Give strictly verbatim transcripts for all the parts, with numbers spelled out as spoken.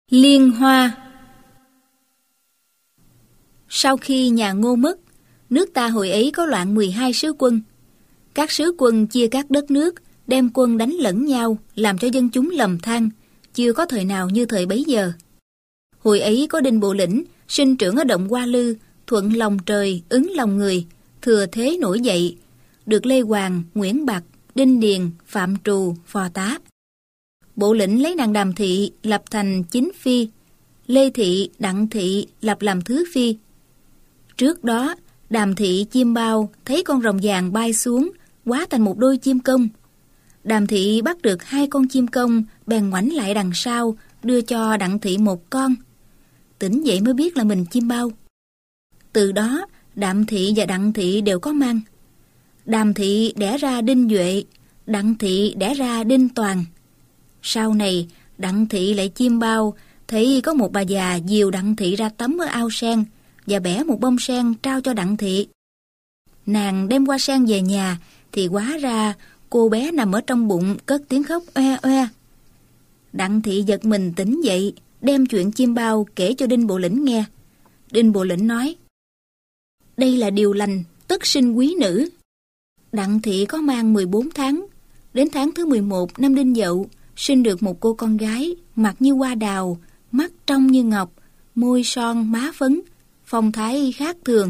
Liên Hoa. Sau khi nhà Ngô mất, nước ta hồi ấy có loạn mười hai sứ quân. Các sứ quân chia các đất nước, đem quân đánh lẫn nhau, làm cho dân chúng lầm than, chưa có thời nào như thời bấy giờ. Hồi ấy có Đinh Bộ Lĩnh, sinh trưởng ở động Hoa Lư, thuận lòng trời, ứng lòng người, thừa thế nổi dậy, được Lê Hoàng, Nguyễn Bạc, Đinh Điền, Phạm Trù, phò tá. Bộ Lĩnh lấy nàng Đàm Thị lập thành chính phi, Lê Thị, Đặng Thị lập làm thứ phi. Trước đó, Đàm Thị chiêm bao thấy con rồng vàng bay xuống, hóa thành một đôi chim công. Đàm Thị bắt được hai con chim công, bèn ngoảnh lại đằng sau, đưa cho Đặng Thị một con. Tỉnh dậy mới biết là mình chiêm bao. Từ đó, Đàm Thị và Đặng Thị đều có mang. Đàm Thị đẻ ra Đinh Duệ, Đặng Thị đẻ ra Đinh Toàn. Sau này, Đặng Thị lại chiêm bao, thấy có một bà già dìu Đặng Thị ra tắm ở ao sen và bẻ một bông sen trao cho Đặng Thị. Nàng đem qua sen về nhà thì hóa ra cô bé nằm ở trong bụng cất tiếng khóc oe oe. Đặng Thị giật mình tỉnh dậy, đem chuyện chiêm bao kể cho Đinh Bộ Lĩnh nghe. Đinh Bộ Lĩnh nói: đây là điều lành, tất sinh quý nữ. Đặng Thị có mang mười bốn tháng, đến tháng thứ mười một năm Đinh Dậu sinh được một cô con gái, mặt như hoa đào, mắt trong như ngọc, môi son má phấn, phong thái khác thường.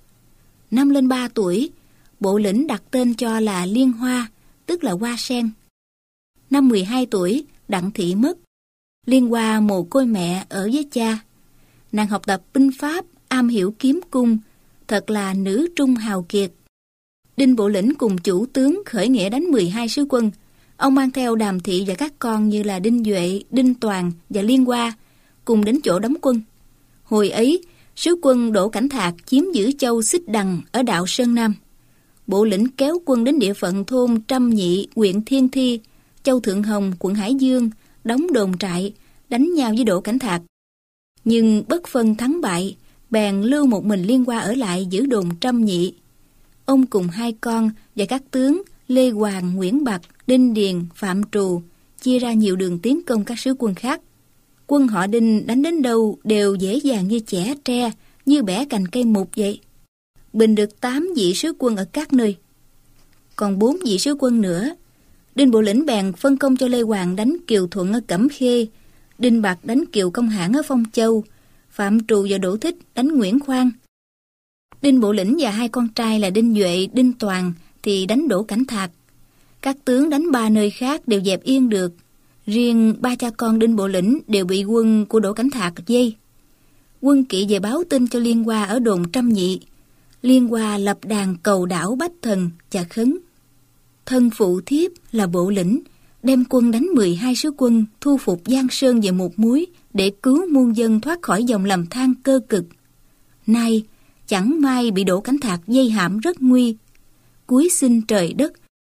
Năm lên ba tuổi, Bộ Lĩnh đặt tên cho là Liên Hoa, tức là hoa sen. Năm mười hai tuổi, Đặng Thị mất. Liên Hoa mồ côi mẹ ở với cha. Nàng học tập binh pháp, am hiểu kiếm cung, thật là nữ trung hào kiệt. Đinh Bộ Lĩnh cùng chủ tướng khởi nghĩa đánh mười hai sứ quân. Ông mang theo Đàm Thị và các con như là Đinh Duệ, Đinh Toàn và Liên Hoa cùng đến chỗ đóng quân. Hồi ấy, sứ quân Đỗ Cảnh Thạc chiếm giữ châu Xích Đằng ở đạo Sơn Nam. Bộ Lĩnh kéo quân đến địa phận thôn Trăm Nhị, huyện Thiên Thi, châu Thượng Hồng, quận Hải Dương, đóng đồn trại, đánh nhau với Đỗ Cảnh Thạc. Nhưng bất phân thắng bại, bèn lưu một mình Liên Hoa ở lại giữ đồn Trăm Nhị. Ông cùng hai con và các tướng Lê Hoàng, Nguyễn Bạc, Đinh Điền, Phạm Trù chia ra nhiều đường tiến công các sứ quân khác. Quân họ Đinh đánh đến đâu đều dễ dàng như chẻ tre, như bẻ cành cây mục vậy. Bình được tám vị sứ quân ở các nơi. Còn bốn vị sứ quân nữa, Đinh Bộ Lĩnh bèn phân công cho Lê Hoàng đánh Kiều Thuận ở Cẩm Khê, Đinh Bạc đánh Kiều Công Hãn ở Phong Châu, Phạm Trù và Đỗ Thích đánh Nguyễn Khoan. Đinh Bộ Lĩnh và hai con trai là Đinh Duệ, Đinh Toàn thì đánh Đỗ Cảnh Thạc. Các tướng đánh ba nơi khác đều dẹp yên được. Riêng ba cha con Đinh Bộ Lĩnh đều bị quân của Đỗ Cảnh Thạc vây. Quân Kỵ về báo tin cho Liên Hoa ở đồn Trăm Nhị. Liên Hoa lập đàn cầu đảo Bách Thần và khấn. Thân phụ thiếp là Bộ Lĩnh, đem quân đánh mười hai sứ quân, thu phục Giang Sơn về một múi để cứu muôn dân thoát khỏi dòng lầm than cơ cực. Nay chẳng may bị Đỗ Cảnh Thạc dây hãm rất nguy. Cúi xin trời đất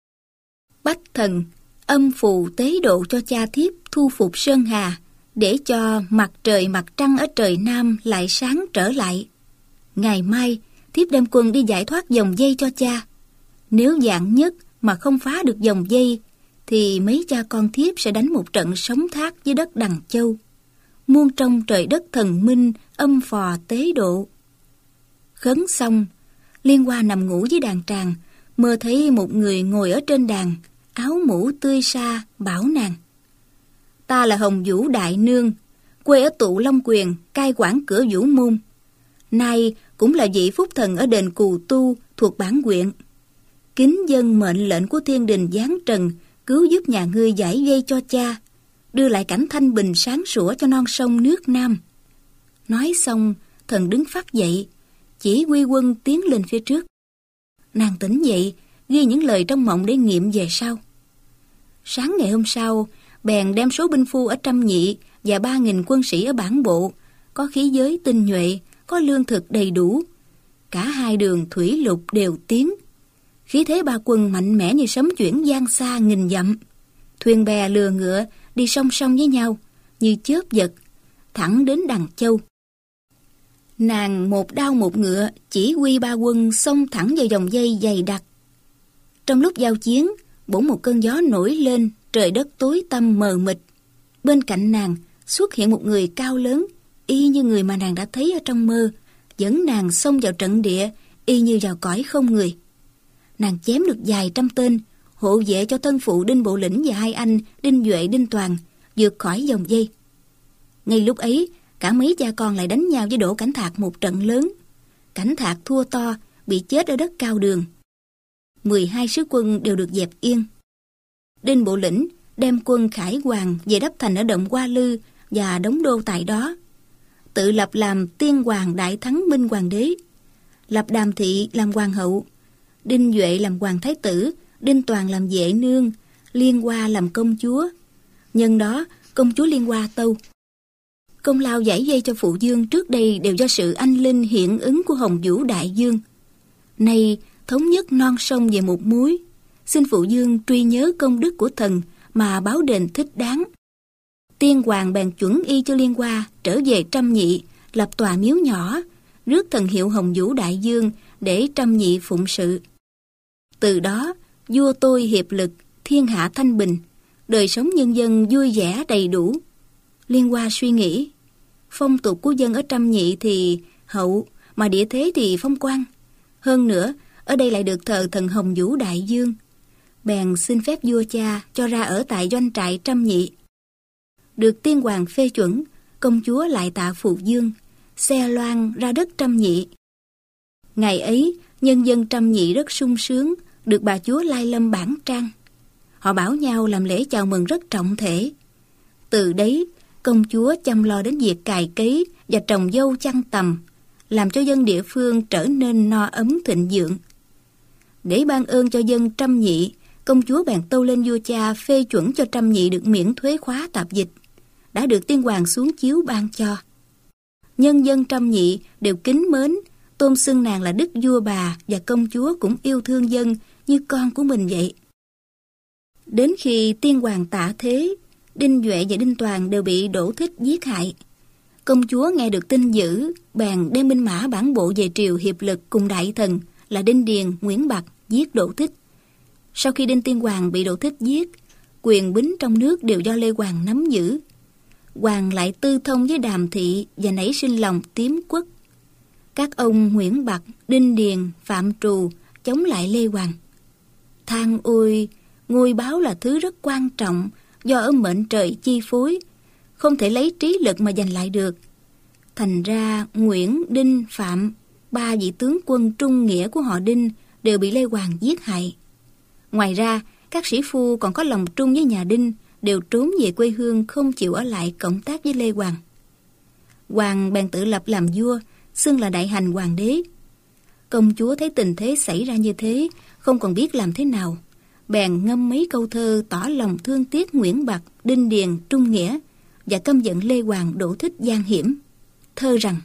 Bách Thần âm phù tế độ cho cha thiếp thu phục Sơn Hà, để cho mặt trời mặt trăng ở trời Nam lại sáng trở lại. Ngày mai thiếp đem quân đi giải thoát dòng dây cho cha. Nếu vạn nhất mà không phá được dòng dây thì mấy cha con thiếp sẽ đánh một trận sống thác với đất Đằng Châu. Muôn trong trời đất thần minh âm phò tế độ. Khấn xong, Liên Hoa nằm ngủ dưới đàn tràng, mơ thấy một người ngồi ở trên đàn, áo mũ tươi sa, bảo nàng: ta là Hồng Vũ Đại Nương, quê ở Tụ Long Quyền, cai quản cửa Vũ Môn. Nay cũng là vị phúc thần ở đền Cù Tu thuộc bản huyện. Kính dân mệnh lệnh của thiên đình giáng trần, cứu giúp nhà ngươi giải dây cho cha, đưa lại cảnh thanh bình sáng sủa cho non sông nước Nam. Nói xong, thần đứng phắt dậy, chỉ huy quân tiến lên phía trước. Nàng tỉnh dậy, ghi những lời trong mộng để nghiệm về sau. Sáng ngày hôm sau, bèn đem số binh phu ở Trăm Nhị và ba nghìn quân sĩ ở bản bộ, có khí giới tinh nhuệ, có lương thực đầy đủ. Cả hai đường thủy lục đều tiến. Khí thế ba quân mạnh mẽ như sấm chuyển giang xa nghìn dặm. Thuyền bè lừa ngựa đi song song với nhau, như chớp giật, thẳng đến Đằng Châu. Nàng một đao một ngựa chỉ huy ba quân xông thẳng vào dòng dây dày đặc. Trong lúc giao chiến, bỗng một cơn gió nổi lên, trời đất tối tăm mờ mịt. Bên cạnh nàng xuất hiện một người cao lớn, y như người mà nàng đã thấy ở trong mơ, dẫn nàng xông vào trận địa, y như vào cõi không người. Nàng chém được vài trăm tên, hộ vệ cho thân phụ Đinh Bộ Lĩnh và hai anh Đinh Duệ, Đinh Toàn vượt khỏi vòng dây. Ngay lúc ấy, cả mấy cha con lại đánh nhau với Đỗ Cảnh Thạc một trận lớn. Cảnh Thạc thua to, bị chết ở đất Cao Đường. mười hai sứ quân đều được dẹp yên. Đinh Bộ Lĩnh đem quân khải hoàn về đắp thành ở động Hoa Lư và đóng đô tại đó, tự lập làm Tiên Hoàng Đại Thắng Minh Hoàng đế, lập Đàm Thị làm hoàng hậu, Đinh Duệ làm hoàng thái tử, Đinh Toàn làm vệ nương, Liên Hoa làm công chúa. Nhân đó, công chúa Liên Hoa tâu: công lao giải dây cho phụ dương trước đây đều do sự anh linh hiện ứng của Hồng Vũ Đại Dương. Nay thống nhất non sông về một múi, xin phụ dương truy nhớ công đức của thần mà báo đền thích đáng. Tiên Hoàng bèn chuẩn y cho Liên Hoa trở về Trâm Nhị, lập tòa miếu nhỏ, rước thần hiệu Hồng Vũ Đại Dương để Trâm Nhị phụng sự. Từ đó, vua tôi hiệp lực, thiên hạ thanh bình, đời sống nhân dân vui vẻ đầy đủ. Liên Hoa suy nghĩ, phong tục của dân ở Trâm Nhị thì hậu, mà địa thế thì phong quang. Hơn nữa, ở đây lại được thờ thần Hồng Vũ Đại Dương. Bèn xin phép vua cha cho ra ở tại doanh trại Trâm Nhị. Được Tiên Hoàng phê chuẩn, công chúa lại tạ phụ dương, xe loan ra đất Trâm Nhị. Ngày ấy, nhân dân Trâm Nhị rất sung sướng, được bà chúa Lai Lâm bản trang. Họ bảo nhau làm lễ chào mừng rất trọng thể. Từ đấy, công chúa chăm lo đến việc cày cấy và trồng dâu chăn tằm, làm cho dân địa phương trở nên no ấm thịnh vượng. Để ban ơn cho dân Trâm Nhị, công chúa bèn tâu lên vua cha phê chuẩn cho Trâm Nhị được miễn thuế khóa tạp dịch, đã được Tiên Hoàng xuống chiếu ban cho. Nhân dân Trâm Nhị đều kính mến, tôn xưng nàng là đức vua bà, và công chúa cũng yêu thương dân như con của mình vậy. Đến khi Tiên Hoàng tạ thế, Đinh Duệ và Đinh Toàn đều bị Đỗ Thích giết hại. Công chúa nghe được tin dữ, bèn đem binh mã bản bộ về triều hiệp lực cùng đại thần là Đinh Điền, Nguyễn Bạc giết Đỗ Thích. Sau khi Đinh Tiên Hoàng bị Đỗ Thích giết, quyền bính trong nước đều do Lê Hoàng nắm giữ. Hoàng lại tư thông với Đàm Thị và nảy sinh lòng tiếm quốc. Các ông Nguyễn Bạc, Đinh Điền, Phạm Trù chống lại Lê Hoàng. Than ôi, ngôi báo là thứ rất quan trọng, do ở mệnh trời chi phối, không thể lấy trí lực mà giành lại được. Thành ra Nguyễn, Đinh, Phạm, ba vị tướng quân trung nghĩa của họ Đinh đều bị Lê Hoàng giết hại. Ngoài ra, các sĩ phu còn có lòng trung với nhà Đinh đều trốn về quê hương, không chịu ở lại cộng tác với Lê Hoàng. Hoàng bèn tự lập làm vua, xưng là Đại Hành Hoàng đế. Công chúa thấy tình thế xảy ra như thế, không còn biết làm thế nào, bèn ngâm mấy câu thơ tỏ lòng thương tiếc Nguyễn Bạc, Đinh Điền, trung nghĩa và căm giận Lê Hoàng Đỗ Thích gian hiểm. Thơ rằng: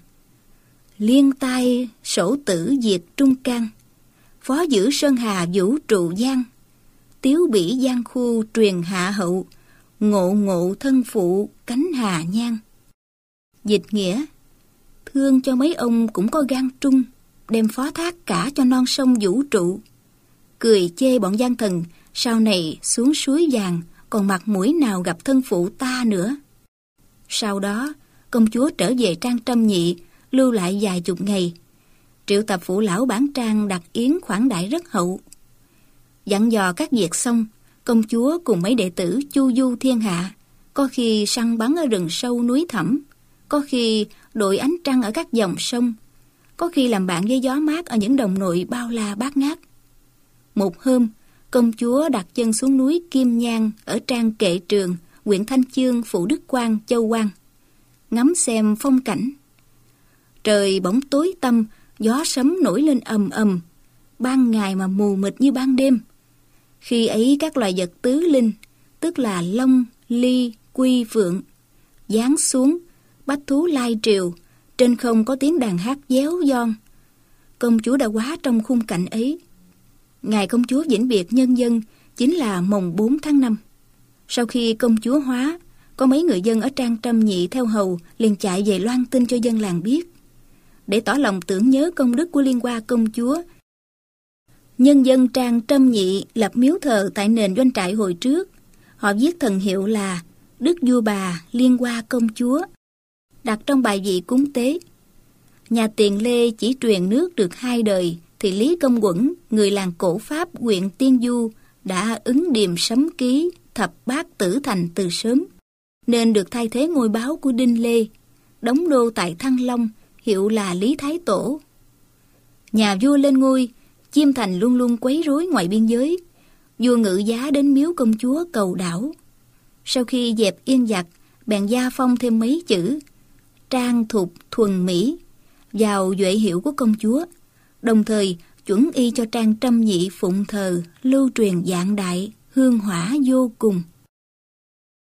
liên tai sổ tử diệt trung can, phó giữ sơn hà vũ trụ giang, tiếu bỉ giang khu truyền hạ hậu, ngộ ngộ thân phụ cánh hà nhan. Dịch nghĩa: thương cho mấy ông cũng có gan trung, đem phó thác cả cho non sông vũ trụ. Cười chê bọn gian thần sau này xuống suối vàng, còn mặt mũi nào gặp thân phụ ta nữa. Sau đó, công chúa trở về trang Trâm Nhị, lưu lại vài chục ngày. Triệu tập phụ lão bản trang đặt yến khoản đãi rất hậu. Dặn dò các việc xong, công chúa cùng mấy đệ tử chu du thiên hạ, có khi săn bắn ở rừng sâu núi thẳm, có khi đội ánh trăng ở các dòng sông, có khi làm bạn với gió mát ở những đồng nội bao la bát ngát. Một hôm, công chúa đặt chân xuống núi Kim Nhang ở trang Kệ Trường, huyện Thanh Chương, phủ Đức Quang, Châu Quang, ngắm xem phong cảnh. Trời bỗng tối tăm, gió sấm nổi lên ầm ầm, ban ngày mà mù mịt như ban đêm. Khi ấy các loài vật tứ linh, tức là long, ly, quy, phượng, giáng xuống, bách thú lai triều, trên không có tiếng đàn hát déo giòn. Công chúa đã quá trong khung cảnh ấy. Ngày công chúa vĩnh biệt nhân dân chính là mồng bốn tháng năm. Sau khi công chúa hóa, có mấy người dân ở trang Trâm Nhị theo hầu liền chạy về loan tin cho dân làng biết. Để tỏ lòng tưởng nhớ công đức của Liên Hoa công chúa, nhân dân trang Trâm Nhị lập miếu thờ tại nền doanh trại hồi trước. Họ viết thần hiệu là đức vua bà liên hoa công chúa, đặt trong bài vị cúng tế. Nhà Tiền Lê chỉ truyền nước được hai đời, thì Lý Công Uẩn, người làng cổ Pháp huyện Tiên Du, đã ứng điềm sấm ký thập bát tử thành từ sớm, nên được thay thế ngôi báo của Đinh Lê, đóng đô tại Thăng Long, hiệu là Lý Thái Tổ. Nhà vua lên ngôi, Chiêm Thành luôn luôn quấy rối ngoài biên giới. Vua ngự giá đến miếu công chúa cầu đảo. Sau khi dẹp yên giặc, bèn gia phong thêm mấy chữ trang thục thuần mỹ vào duệ hiệu của công chúa, đồng thời chuẩn y cho trang trăm nhị phụng thờ lưu truyền dạng đại, hương hỏa vô cùng.